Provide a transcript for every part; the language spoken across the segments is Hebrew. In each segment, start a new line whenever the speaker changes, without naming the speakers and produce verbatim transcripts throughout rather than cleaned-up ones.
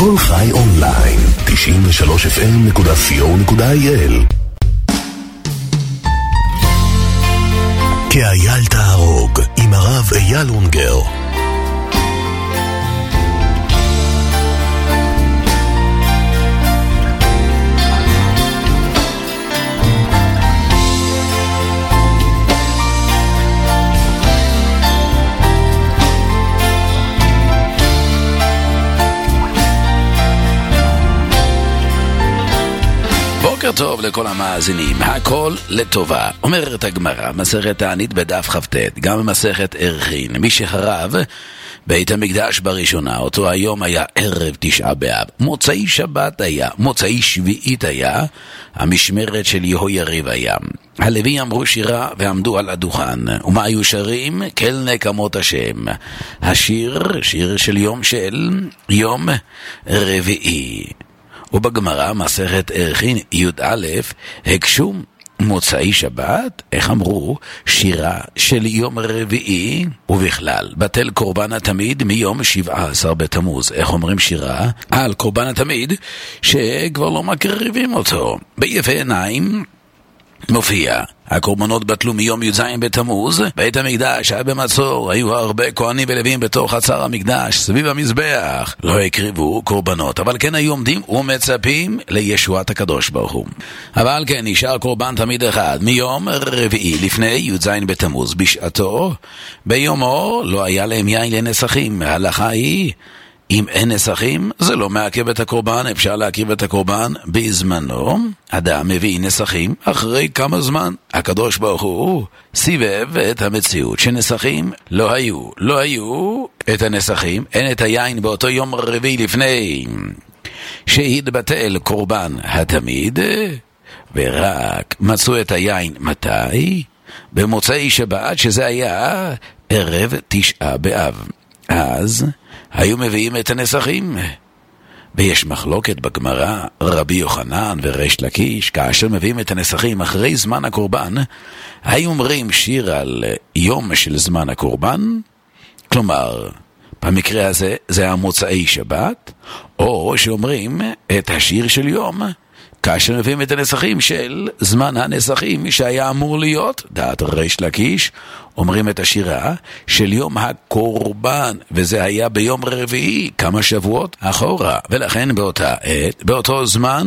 כל חי אונליין, תשעים ושלוש אף אם נקודה סי או נקודה איי אל. כאייל תהרוג, עם הרב אייל אונגר.
בוקר טוב לכל המאזינים, הכל לטובה. אומרת הגמרא, מסכת תענית בדף כ"ט, גם במסכת ערכין, מי שחרב בית המקדש בראשונה, אותו היום היה ערב תשעה באב, מוצאי שבת היה, מוצאי שביעית היה, המשמרת של יהויריב היה. הלוי אמרו שירה ועמדו על הדוכן, ומה היו שרים? כל נקמות השם. השיר, שיר של יום של יום רביעי. ובגמרא מסכת ערכין י"א הקשו מוצאי שבת, איך אמרו? שירה של יום רביעי, ובכלל בטל קורבן התמיד מיום שבעה עשר בתמוז. איך אומרים שירה? על קורבן התמיד שכבר לא מקריבים אותו. ביפה עיניים מופיע, הקורבנות בטלו מיום י"ז בתמוז, בית המקדש היה במצור, היו הרבה כהנים ולוויים בתוך חצר המקדש, סביב המזבח, לא הקריבו קורבנות, אבל כן היו עומדים ומצפים לישועת הקדוש ברוך הוא. אבל כן, נשאר קורבן תמיד אחד, מיום רביעי לפני י"ז בתמוז, בשעתו, ביומו לא היה להם יין לנסחים. ההלכה היא, אם אין נסחים, זה לא מעכב את הקורבן, אפשר להקריב את הקורבן בזמנו. אדם מביא נסחים אחרי כמה זמן. הקדוש ברוך הוא סיבב את המציאות שנסחים לא היו. לא היו את הנסחים, אין את היין באותו יום רביעי לפני שהתבטל קורבן התמיד, ורק מצאו את היין מתי? במוצאי שבת, שזה היה ערב תשעה באב. אז היו מביאים את הנסחים. ויש מחלוקת בגמרא, רבי יוחנן וריש לקיש, כאשר מביאים את הנסחים אחרי זמן הקורבן, היו אומרים שיר על יום של זמן הקורבן, כלומר, במקרה הזה זה המוצאי שבת, או שאומרים את השיר של יום, כאשר מביאים את הנסחים של זמן הנסחים שהיה אמור להיות, דעת ריש לקיש, אומרים את השירה של יום הקורבן, וזה היה ביום רביעי, כמה שבועות אחורה, ולכן באותה עת, באותו זמן,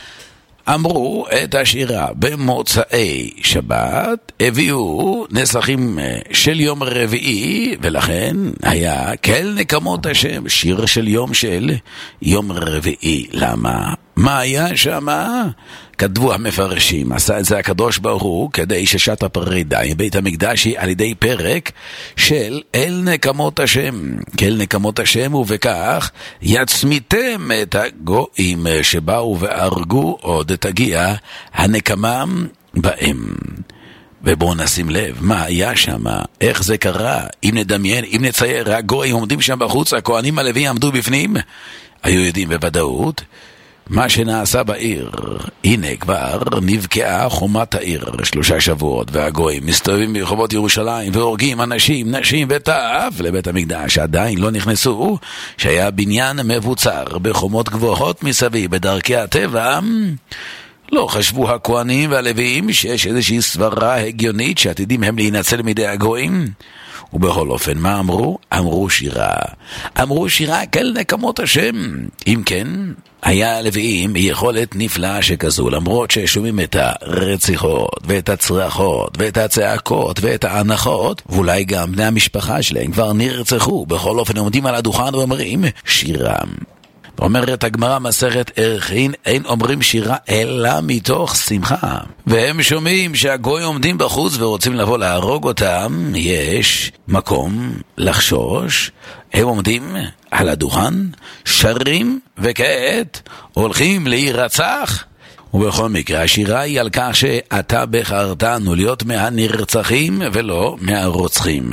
אמרו את השירה במוצאי שבת, הביאו נסחים של יום רביעי, ולכן היה כל נקמות השם, שיר של יום של יום רביעי. למה? מה היה שמה? כתבו המפרשים, עשה את זה הקדוש ברוך הוא כדי ששעת הפרידה עם בית המקדש היא על ידי פרק של אל נקמות השם, כל נקמות השם, ובכך יצמיתם את הגויים שבאו והרגו, עוד תגיע הנקמה בהם. ובואו נשים לב, מה היה שם, איך זה קרה, אם נדמיין, אם נצייר, הגויים עומדים שם בחוץ, הכהנים הלוויים עמדו בפנים, היו יודעים בוודאות מה שנעשה בעיר. הנה כבר נבקעה חומת העיר שלושה שבועות, והגויים מסתובבים ברחובות ירושלים והורגים אנשים, נשים וטף לבית המקדש. עדיין לא נכנסו, שהיה בניין מבוצר בחומות גבוהות מסביב בדרכי הטבע. לא חשבו הכהנים והלוויים שיש איזושהי סברה הגיונית שעתידים הם להינצל מידי הגויים. ובכל אופן, מה אמרו? אמרו שירה. אמרו שירה כל נקמות השם. אם כן, היה הלוויים יכולת נפלאה שכזו, למרות ששומעים את הרציחות ואת הצרחות ואת הצעקות ואת ההנחות, ואולי גם בני המשפחה שלהם כבר נרצחו, בכל אופן עומדים על הדוכן ואומרים שירה. אומרת הגמרא מסכת ערכין, אין אומרים שירה אלא מתוך שמחה. והם שומעים שהגויים עומדים בחוץ ורוצים לבוא להרוג אותם, יש מקום לחשוש. הם עומדים על הדוכן, שרים, וכעת הולכים להירצח. ובכל מקרה השירה היא על כך שאתה בחרתנו להיות מהנרצחים ולא מהרוצחים.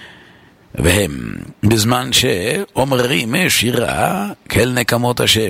והם בזמן שאומרים שירה כל נקמות השם,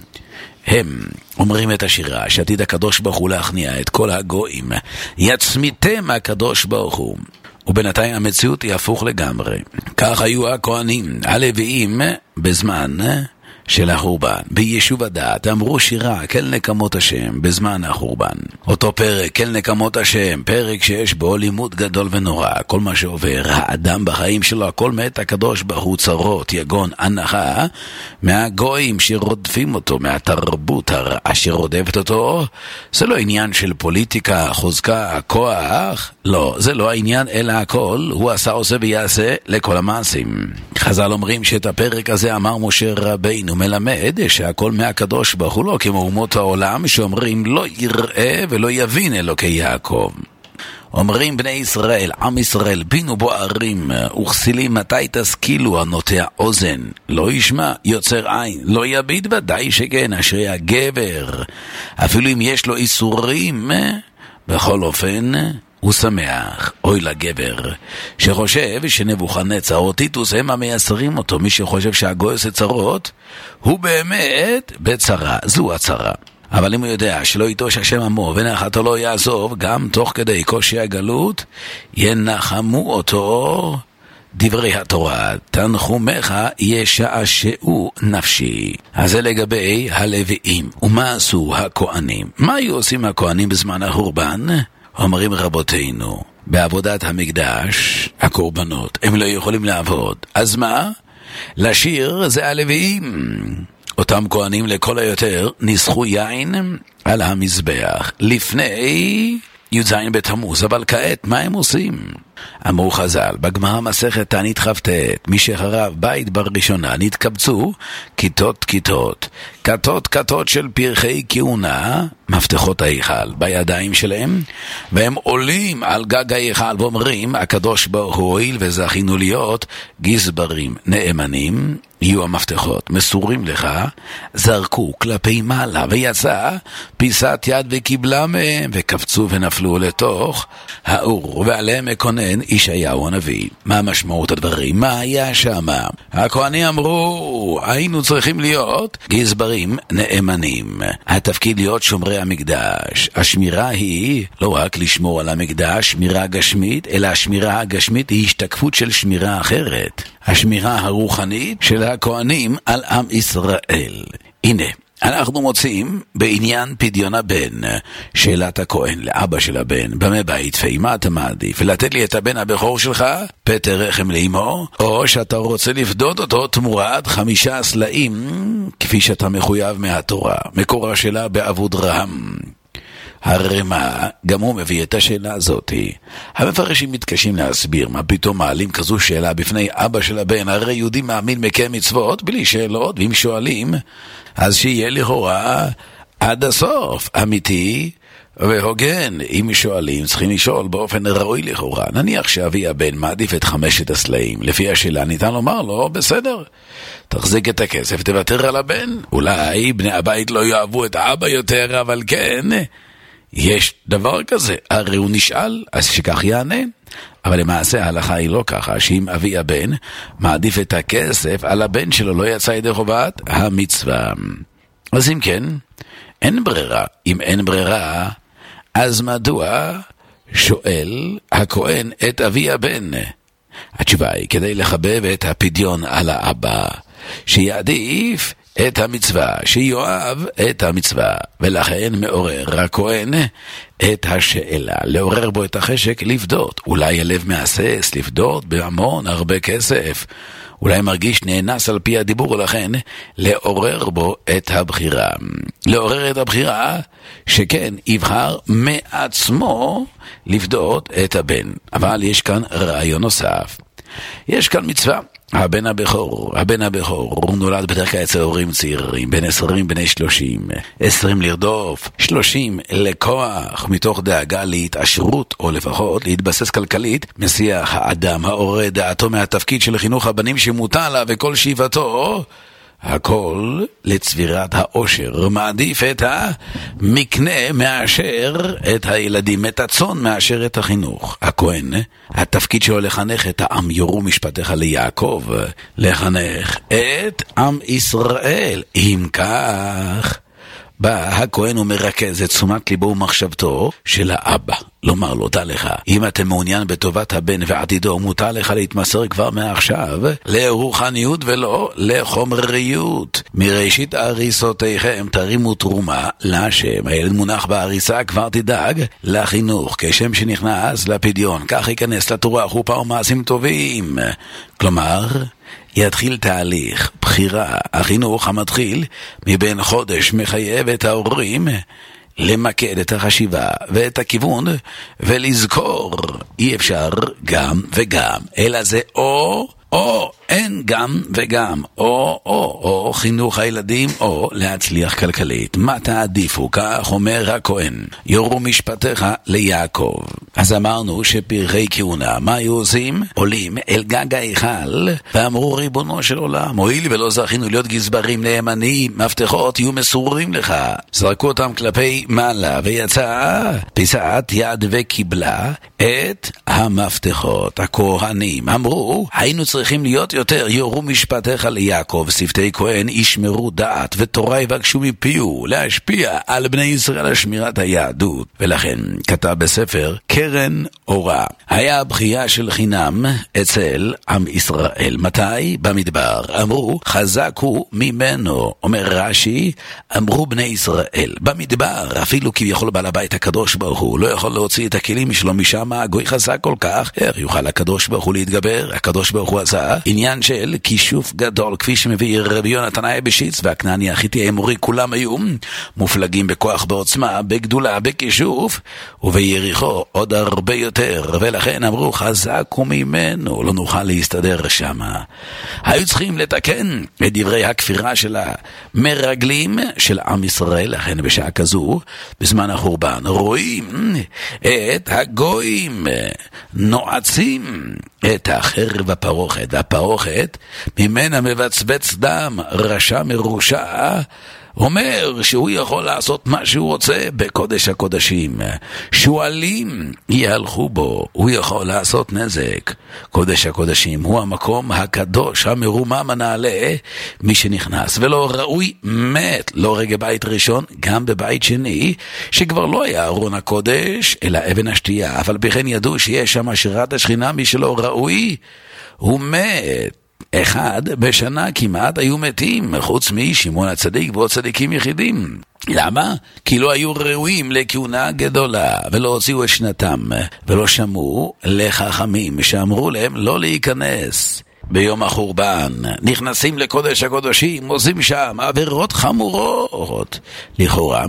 הם אומרים את השירה שעתיד הקדוש ברוך הוא להכניע את כל הגויים, יצמיתם הקדוש ברוך הוא. ובינתיים המציאות היא הפוך לגמרי. כך היו הכהנים הלוויים בזמן של החורבן. ביישוב הדעת אמרו שירה כל נקמות השם בזמן החורבן. אותו פרק כל נקמות השם, פרק שיש בו לימוד גדול ונורא. כל מה שעובר האדם בחיים שלו, הכל מת הקדוש ברוך הוא, צרות, יגון, הנחה מהגויים שרודפים אותו, מהתרבות הרעה שרודפת אותו. זה לא עניין של פוליטיקה, חוזקה, כוח, לא, זה לא העניין, אלא הכל הוא עשה עושה ויעשה לכל המעשים. חז"ל אומרים שאת הפרק הזה אמר משה רבינו מלמד שהכל מהקדוש ברוך הוא, לא כמו אומות העולם שאומרים לא יראה ולא יבין אלוקי יעקב. אומרים בני ישראל, עם ישראל, בינו בוערים וכסילים, מתי תשכילו? הנוטע אוזן לא ישמע, יוצר עין לא יביט, ודאי שכן. אשרי הגבר, אפילו אם יש לו איסורים, בכל אופן הוא שמח. אוי לגבר שחושב שנבוכדנצר או טיטוס הם המייסרים אותו. מי שחושב שהגוי עושה צרות הוא באמת בצרה, זו הצרה. אבל אם הוא יודע שלא יטוש השם עמו ונחתו לא יעזוב, גם תוך כדי קושי הגלות ינחמו אותו דברי התורה, תנחומך ישעשעו נפשי. אז זה לגבי הלוויים. ומה עשו הכהנים? מה היו עושים הכהנים בזמן החורבן? אומרים רבותינו, בעבודת המקדש הקורבנות הם לא יכולים לעבוד, אז מה? לשיר זה הלוויים. אותם כהנים לכל היותר ניסחו יין על המזבח לפני י"ז בתמוז. אבל כעת מה הם עושים? אמרו חז"ל בגמרא מסכת תענית כ"ט, מי שחרב בית בראשונה נתקבצו כיתות כיתות, כתות כתות של פרחי כהונה, מפתחות ההיכל בידיים שלהם, והם עולים על גג ההיכל ואומרים, הקדוש ברוך הוא הואיל וזכינו להיות גזברים נאמנים, יהיו המפתחות מסורים לך. זרקו כלפי מעלה ויצא פיסת יד וקיבלה מהם, וקפצו ונפלו לתוך האור, ועליהם מקונן ישעיהו הנביא. מה משמעות הדברים? מה היה שם? הכהנים אמרו, היינו צריכים להיות גזברים נאמנים, התפקיד להיות שומרי המקדש. השמירה היא לא רק לשמור על המקדש, שמירה גשמית, אלא השמירה הגשמית היא השתקפות של שמירה אחרת, השמירה הרוחנית של הכהנים על עם ישראל. הנה, אנחנו מוצאים בעניין פדיון הבן, שאלת הכהן לאבא של הבן, במה בית פי, מה אתה מעדיף? לתת לי את הבן הבכור שלך, פטר רחם לאמו, או שאתה רוצה לפדות אותו תמורת חמישה סלעים, כפי שאתה מחויב מהתורה? מקורה שלה בעבוד רהם. הרי מה, גם הוא מביא את השאלה הזאת. המפרשים מתקשים להסביר מה פתאום מעלים כזו שאלה בפני אבא של הבן. הרי יהודי מאמין מקיים מצוות בלי שאלות, ואם שואלים אז שיהיה לכאורה עד הסוף אמיתי והוגן. אם שואלים צריכים לשאול באופן ראוי לכאורה. נניח שאבי הבן מעדיף את חמשת הסלעים, לפי השאלה ניתן לומר לו, בסדר, תחזיק את הכסף, תוותר על הבן. אולי בני הבית לא יאהבו את האבא יותר, אבל כן, יש דבר כזה, הרי הוא נשאל, אז שכך יענה. אבל למעשה ההלכה היא לא ככה, שאם אבי הבן מעדיף את הכסף על הבן שלו, לא יצא ידי חובת המצווה. אז אם כן, אין ברירה. אם אין ברירה, אז מדוע שואל הכהן את אבי הבן? התשובה היא כדי לחבב את הפדיון על האבא, שיעדיף את המצווה, שיואב את המצווה, ולכן מעורר הכהן את השאלה, לעורר בו את החשק לפדות. אולי הלב מהסס לפדות בהמון הרבה כסף, אולי מרגיש נאנס על פי הדיבור, ולכן לעורר בו את הבחירה, לעורר את הבחירה שכן יבחר מעצמו לפדות את הבן. אבל יש כאן רעיון נוסף, יש כאן מצווה. הבן הבכור, הבן הבכור, הוא נולד בדרך כלל אצל הורים צעירים, בין עשרים, בני שלושים, עשרים לרדוף, שלושים לכוח, מתוך דאגה להתעשרות, או לפחות להתבסס כלכלית, מסיח האדם העורר דעתו מהתפקיד של חינוך הבנים שמוטל לה, וכל שאיפתו, הכל לצבירת העושר, מעדיף את המקנה מאשר את הילדים, את הצאן מאשר את החינוך. הכהן, התפקיד שלו לחנך את העם, יורו משפטיך ליעקב, לחנך את עם ישראל. אם כך, בא הכהן ומרכז את תשומת ליבו ומחשבתו של האבא. לומר לו, תא לך, אם אתה מעוניין בטובת הבן ועתידו, מותר לך להתמסר כבר מעכשיו לרוחניות ולא לחומריות. מראשית הריסותיכם תרימו תרומה להשם. הילד מונח בהריסה, כבר תדאג לחינוך. כשם שנכנס לפדיון, כך ייכנס לתורה חופה ומעשים טובים. כלומר, יתחיל תהליך בחירה. החינוך המתחיל מבין חודש מחייב את ההורים למקד את החשיבה ואת הכיוון ולזכור, אי אפשר גם וגם, אלא זה או או, אין גם וגם, או או או חינוך הילדים או להצליח כלכלית. מה תעדיפו? כך אומר הכהן, יורו משפטיך ליעקב. אז אמרנו שפרחי כהונה, מה היו עושים? עולים אל גג ההיכל ואמרו, ריבונו של עולם, הואיל ולא זכינו להיות גזברים נאמנים, מפתחות יהיו מסורים לך. זרקו אותם כלפי מעלה ויצאה פיסת יד וקיבלה את המפתחות. הכהנים אמרו, היינו צריכים להיות יותר, יורו משפטיך ליעקב, שפתי כהן ישמרו דעת ותורה יבקשו מפיו להשפיע על בני ישראל לשמירת היהדות. ולכן כתב בספר קרן אורה, היה הבחייה של חינם אצל עם ישראל. מתי? במדבר. אמרו, חזק הוא ממנו. אומר רש"י, אמרו בני ישראל במדבר, אפילו כביכול בעל הבית הקדוש ברוך הוא לא יכול להוציא את הכלים שלו משם, הגוי חזק כל כך, איך יוכל הקדוש ברוך הוא להתגבר? הקדוש ברוך הוא עשה עניין של כישוף גדול, כפי שמביא רבי יונתן אייבשיץ והכנעני החיתי האמורי, כולם היו מופלגים בכוח, בעוצמה, בגדולה, בכישוף, וביריחו עוד הרבה יותר. ולכן אמרו, חזק הוא ממנו, לא נוכל להסתדר שם. היו צריכים לתקן את דברי הכפירה של המרגלים של עם ישראל. לכן בשעה כזו, בזמן החורבן, רואים את הגויים נועצים את החרב הפרוכת, והפרוכת ממנה מבצבץ דם. רשע מרושע אומר שהוא יכול לעשות מה שהוא רוצה בקודש הקודשים. שואלים יהלכו בו, הוא יכול לעשות נזק. קודש הקודשים הוא המקום הקדוש המרומם הנעלה, מי שנכנס ולא ראוי מת. לא רגע בית ראשון, גם בבית שני שכבר לא היה ארון הקודש אלא אבן השתייה, אבל בכן ידעו שיש שם שירת השכינה, מי שלא ראוי הוא מת. אחד בשנה כמעט היו מתים, חוץ משמעון הצדיק ועוד צדיקים יחידים. למה? כי לא היו ראויים לכהונה גדולה, ולא הוציאו את שנתם, ולא שמעו לחכמים שאמרו להם לא להיכנס. ביום החורבן נכנסים לקודש הקודשים, עושים שם עבירות חמורות. לכאורה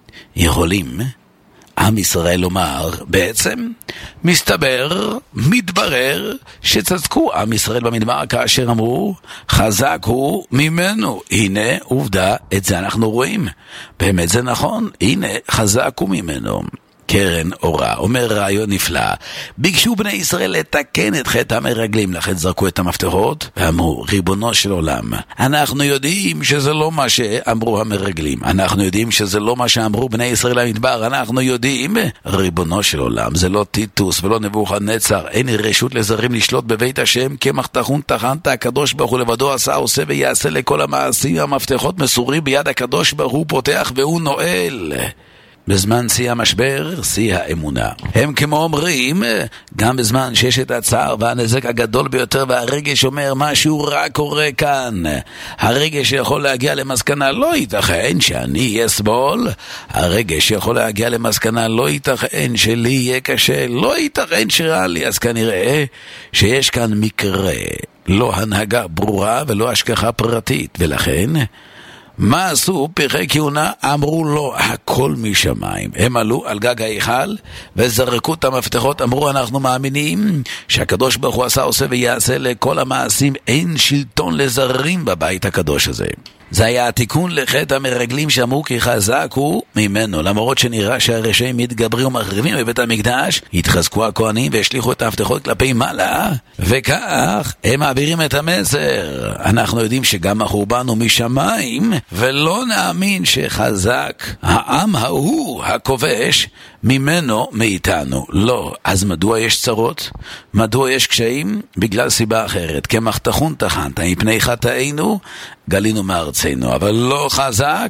יכולים עם ישראל לומר, בעצם מסתבר, מתברר שצדקו עם ישראל במדבר כאשר אמרו, חזק הוא ממנו. הנה עובדה, את זה אנחנו רואים, באמת זה נכון, הנה חזק הוא ממנו. קרן אורה אומר רעיון נפלא, ביקשו בני ישראל לתקן את חטא המרגלים, לכן זרקו את המפתחות ואמרו, ריבונו של עולם, אנחנו יודעים שזה לא מה שאמרו המרגלים, אנחנו יודעים שזה לא מה שאמרו בני ישראל במדבר, אנחנו יודעים, ריבונו של עולם, זה לא טיטוס ולא נבוכדנצר, אין רשות לזרים לשלוט בבית השם, כמחתכון תחנת, הקדוש ברוך הוא לבדו עשה, עושה ויעשה לכל המעשים. המפתחות מסורים ביד הקדוש ברוך הוא, פותח והוא נועל. בזמן שיא המשבר, שיא האמונה. הם כמו אומרים, גם בזמן שיש את הצער והנזק הגדול ביותר, והרגש אומר משהו רע קורה כאן. הרגש יכול להגיע למסקנה, לא ייתכן שאני אסבול. הרגש יכול להגיע למסקנה, לא ייתכן שלי יהיה קשה. לא ייתכן שרע לי. אז כנראה שיש כאן מקרה, לא הנהגה ברורה ולא השגחה פרטית. ולכן מה עשו פרחי כהונה? אמרו לו, הכל משמיים. הם עלו על גג ההיכל וזרקו את המפתחות, אמרו, אנחנו מאמינים שהקדוש ברוך הוא עשה, עושה ויעשה לכל המעשים, אין שלטון לזרים בבית הקדוש הזה. זה היה התיקון לחטא המרגלים שאמרו כי חזק הוא ממנו. למרות שנראה שהרשעים מתגברים ומחריבים בבית המקדש, התחזקו הכהנים והשליחו את ההבטחות כלפי מעלה, וכך הם מעבירים את המסר. אנחנו יודעים שגם החורבן הוא משמיים, ולא נאמין שחזק העם ההוא הכובש ממנו מאיתנו. לא. אז מדוע יש צרות? מדוע יש קשיים? בגלל סיבה אחרת. כמחתכון תחנת, מפני חטאינו גלינו מארצנו, אבל לא חזק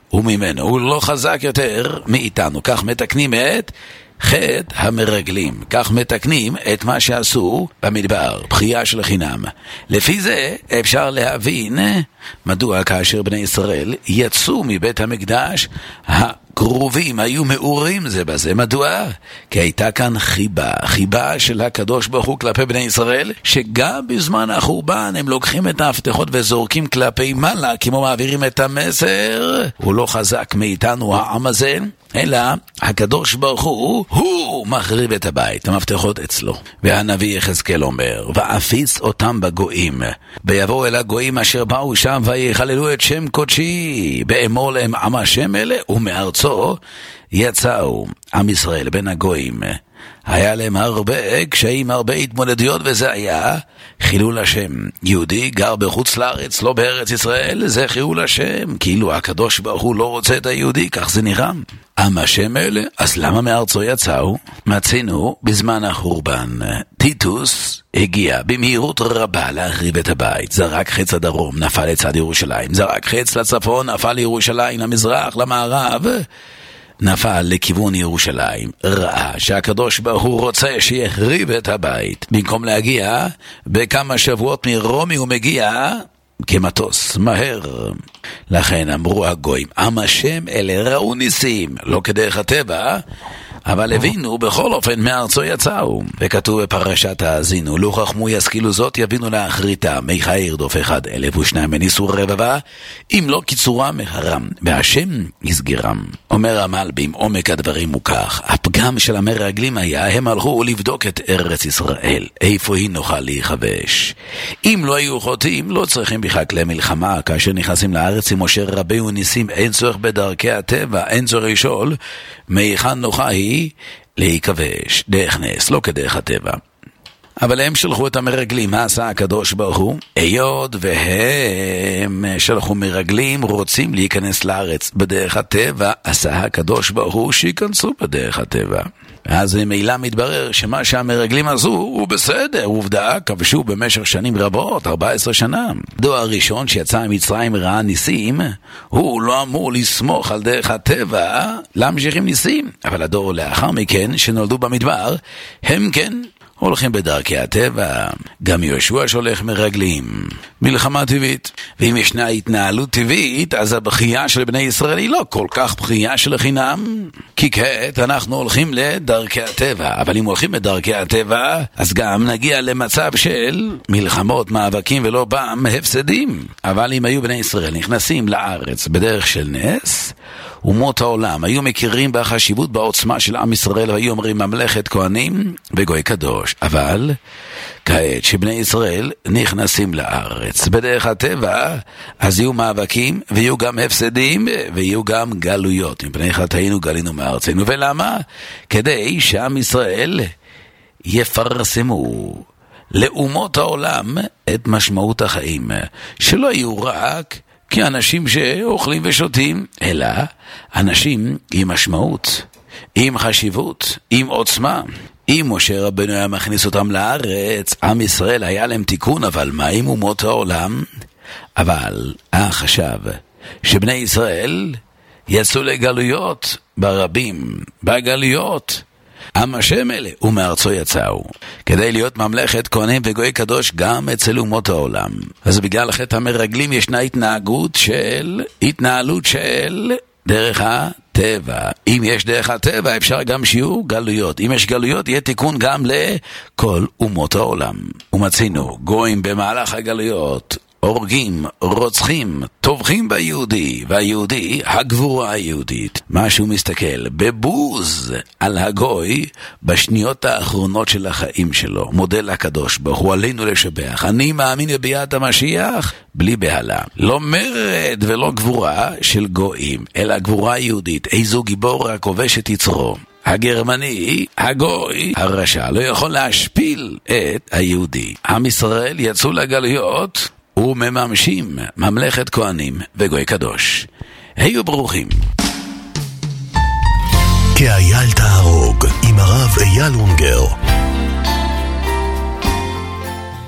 וממנו הוא לא חזק יותר מאיתנו. כך מתקנים את חטא המרגלים, כך מתקנים את מה שעשו במדבר, בחייה של חינם. לפי זה אפשר להבין מדוע כאשר בני ישראל יצאו מבית המקדש, הקרובים היו מאורים זה בזה. מדוע? כי הייתה כאן חיבה, חיבה של הקדוש ברוך הוא כלפי בני ישראל, שגם בזמן החורבן הם לוקחים את ההבטחות וזורקים כלפי מעלה, כמו מעבירים את המסר. הוא לא חזק מאיתנו העם הזה, אלא הקדוש ברוך הוא, הוא מחריב את הבית, המפתחות אצלו. והנביא יחזקאל אומר, ואפיץ אותם בגויים, ויבואו אל הגויים אשר באו שם ויחללו את שם קודשי, באמור להם עם השם אלה, ומארצו יצאו עם ישראל בין הגויים. היה להם הרבה קשיים, הרבה התמודדויות, וזה היה חילול השם. יהודי גר בחוץ לארץ, לא בארץ ישראל, זה חילול השם. כאילו הקדוש ברוך הוא לא רוצה את היהודי, כך זה נראה. עם השם אלה, אז למה מארצו יצאו? מצינו בזמן החורבן, טיטוס הגיע במהירות רבה להחריב את הבית. זרק חץ לדרום, נפל לצד ירושלים. זרק חץ לצפון, נפל לירושלים, למזרח, למערב, נפל לכיוון ירושלים. ראה שהקדוש ברוך הוא רוצה שיחריב את הבית. במקום להגיע בכמה שבועות מרומי, הוא מגיע כמטוס, מהר. לכן אמרו הגויים, עם השם אלה ראו ניסים, לא כדרך הטבע, אבל הבינו בכל אופן מארצו יצאו. וכתוב בפרשת האזינו, לו חכמו ישכילו זאת יבינו לאחריתה, מיכה ירדוף אחד אלף ושניים וניסו רבבה, אם לא קיצורם מחרם, והשם יסגרם. אומר המלבים, עומק הדברים הוא כך, הפגם של המרגלים היה, הם הלכו לבדוק את ארץ ישראל, איפה היא נוכל להיחבש. אם לא היו חוטאים, לא צריכים בכלל כלי מלחמה. כאשר נכנסים לארץ עם משה רבינו ניסים, אין צורך בדרכי הטבע, אין צורך לשאול מהיכן נוחה היא להיכבש, דרך נס, לא כדרך הטבע. אבל הם שלחו את המרגלים. מה עשה הקדוש ברוך הוא? היות והם שלחו מרגלים, רוצים להיכנס לארץ בדרך הטבע, עשה הקדוש ברוך הוא שיכנסו בדרך הטבע. אז מילה מתברר שמה שהמרגלים עשו הוא בסדר, עובדה, כבשו במשך שנים רבות, ארבע עשרה שנה. דור הראשון שיצא ממצרים ראה ניסים, הוא לא אמור לסמוך על דרך הטבע להמשיכים ניסים. אבל הדור לאחר מכן שנולדו במדבר, הם כן הולכים בדרכי הטבע. גם יהושע שולח מרגלים, מלחמה טבעית. ואם ישנה התנהלות טבעית, אז הבחייה של בני ישראל היא לא כל כך בחייה של חינם, כי כעת אנחנו הולכים לדרכי הטבע. אבל אם הולכים בדרכי הטבע, אז גם נגיע למצב של מלחמות, מאבקים, ולא פעם הפסדים. אבל אם היו בני ישראל נכנסים לארץ בדרך של נס, אומות העולם היו מכירים בחשיבות, בעוצמה של עם ישראל, והיו אומרים ממלכת כהנים וגוי קדוש. אבל כעת שבני ישראל נכנסים לארץ בדרך הטבע, אז יהיו מאבקים ויהיו גם הפסדים ויהיו גם גלויות. מפני חטאינו גלינו מארצנו. ולמה? כדי שעם ישראל יפרסמו לאומות העולם את משמעות החיים, שלא יהיו רק כי אנשים שאוכלים ושותים, אלא אנשים עם משמעות, עם חשיבות, עם עוצמה. אם משה רבנו היה מכניס אותם לארץ, עם ישראל היה להם תיקון. אבל מה עם אומות העולם? אבל החשב שבני ישראל יצאו לגלויות ברבים, בגלויות עם השם אלה ומארצו יצאו, כדי להיות ממלכת כהנים וגוי קדוש גם אצל אומות העולם. אז בגלל חטא המרגלים ישנה התנהגות של התנהלות של דרך הטבע. אם יש דרך הטבע, אפשר גם שיהיו גלויות. אם יש גלויות, יהיה תיקון גם לכל אומות העולם. ומצינו גויים במהלך הגלויות הורגים, רוצחים, טובחים ביהודי, והיהודי, הגבורה היהודית. משהו מסתכל בבוז על הגוי בשניות האחרונות של החיים שלו. מודל הקדוש ברוך הוא, עלינו לשבח. אני מאמין בביאת המשיח בלי בהלה. לא מרד ולא גבורה של גויים, אלא גבורה יהודית. איזו גיבור הכובש את יצרו. הגרמני, הגוי, הרשע, לא יכול להשפיל את היהודי. עם ישראל יצאו לגלויות ומממשים ממלכת כהנים וגוי קדוש. היו ברוכים.
כאייל תהרוג עם הרב אייל אונגר.